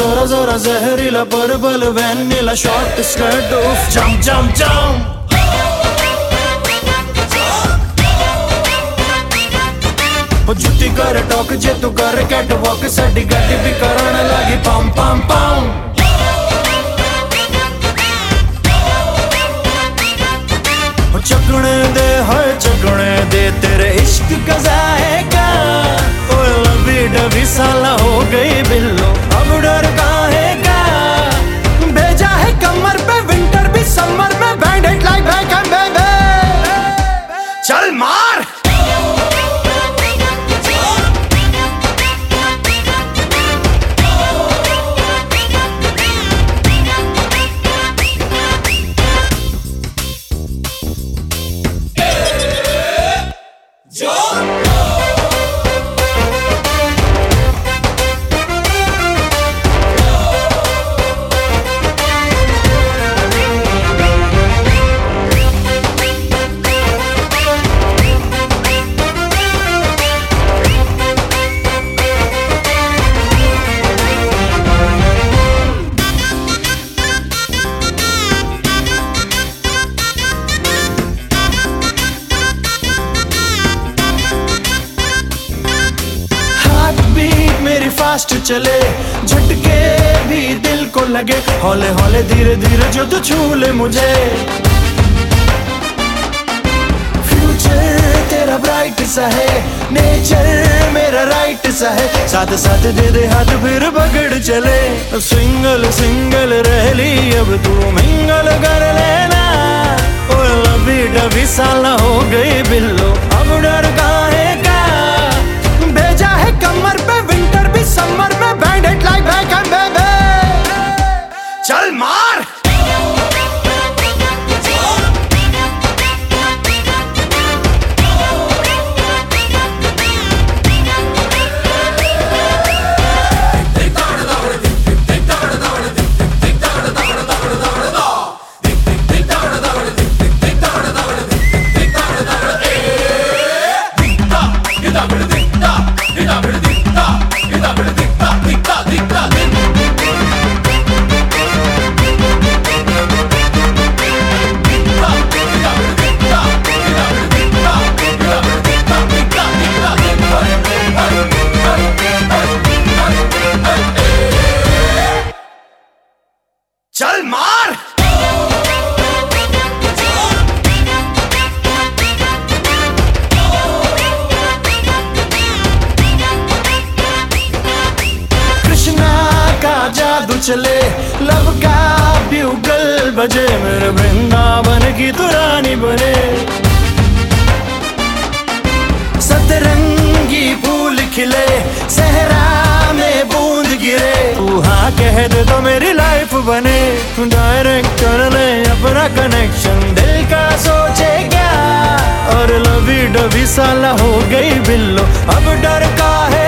जोरा जोरा जहरीला पर्पल वैनिला शॉर्ट स्कर्ट उफ जंप जंप जंप जुटी कर टॉक जे तू कर कैट वॉक साडी गड्डी भी करन लगी पम पम पम चगने दे हाय चगने दे तेरे इश्क का जाएगा ओए लवी डबी साला हो गई बिल्लो अब डर काहे का भेजा है कमर पे विंटर भी समर में banded like back end baby चल मार फास्ट चले झटके भी दिल को लगे हौले हौले धीरे धीरे जो तू छू ले मुझे फ्यूचर तेरा ब्राइट सा है नेचर मेरा राइट सा है साथ साथ दे दे हाथ फिर पकड़ चले सिंगल सिंगल रह ली अब तू मिंगल कर लेना ओ लवी डबी साला हो गई बिल्लो अब डर काहे का भेजा है कमर पे विंटर भी समर में banded like back end baby चल मार चल मार कृष्णा का जादू चले लव का ब्यूगल बजे मेरे वृंदावन की तू रानी बने सतरंगी फूल खिले सहरा में बूंद गिरे तू हाँ कह दे तो मेरी लाइफ बने डायरेक्ट कर ले अपना कनेक्शन दिल का सोचे क्या और लवी डबी साला हो गई बिल्लो अब डर का है